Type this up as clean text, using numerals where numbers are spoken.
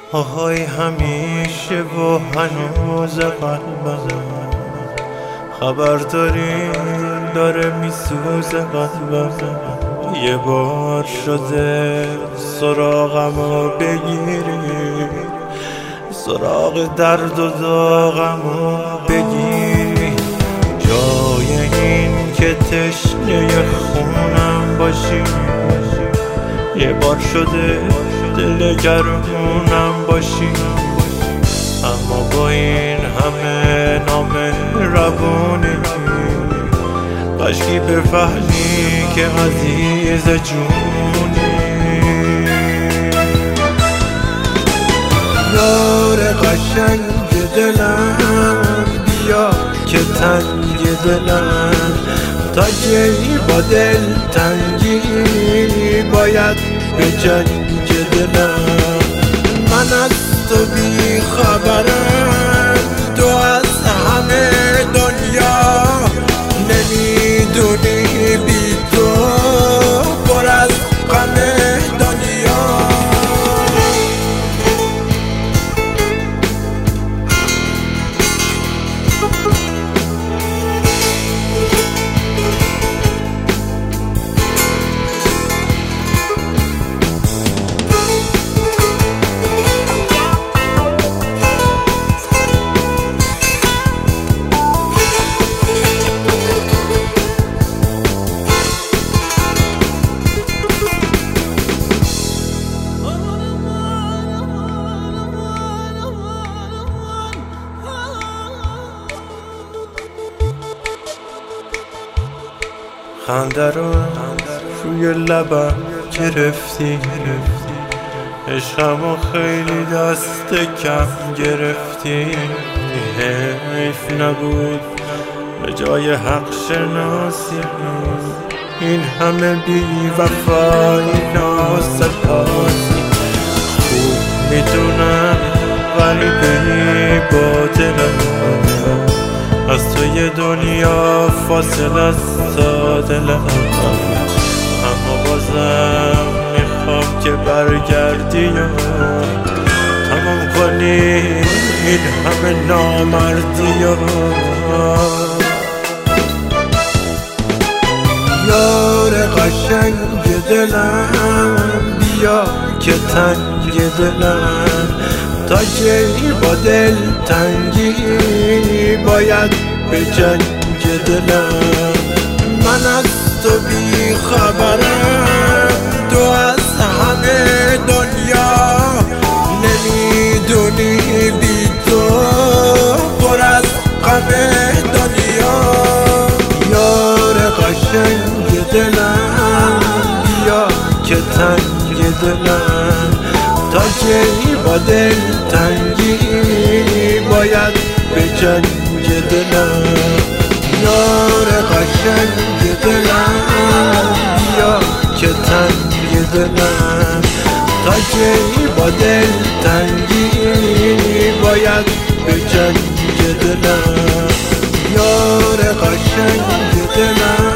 آهای همیشه و هنوز قلبم خبر داره میسوزه قلبم. یه بار شده سراغمو بگیری، سراغ درد و داغمو بگیری، جای این که تشنه خونم باشی. یه بار شده دل گرمونم باشی، اما با این همه نامهربونی کاشکی بفهمی که عزیز جونی. یار قشنگ دلم بیا که تنگ دلم، تا کی با دل تنگی باید به جنگ دلم. من از تو بی خبرم، تو از همه دنیا نمیدونی بی تو پر از غم دنیا. خنده رو روی لبم گرفتی، عشقمو خیلی دست کم گرفتی. حیف نبود به جای حق شناسی این همه بی وفایی ناسپاسی. خوب میدونم غریبی با دلم، از توی دنیا فاصل از دلم، اما بازم میخوام که برگردی و تمام کنی این همه نامردی. یار قشنگ دلم بیا که تنگ دلم، تا کی با دل تنگی باید به جنگ دلم. من از تو بی خبرم، تو از همه دنیا نمیدونی بی تو پر از غم دنیا. یار قشنگ دلم بیا که تنگ دلم، تا کی با دل تنگی باید به جنگ دلم. یار قشنگ دلم بیا که تنگ دلم، تا کی با دل تنگی باید به جنگ دلم. یار قشنگ دلم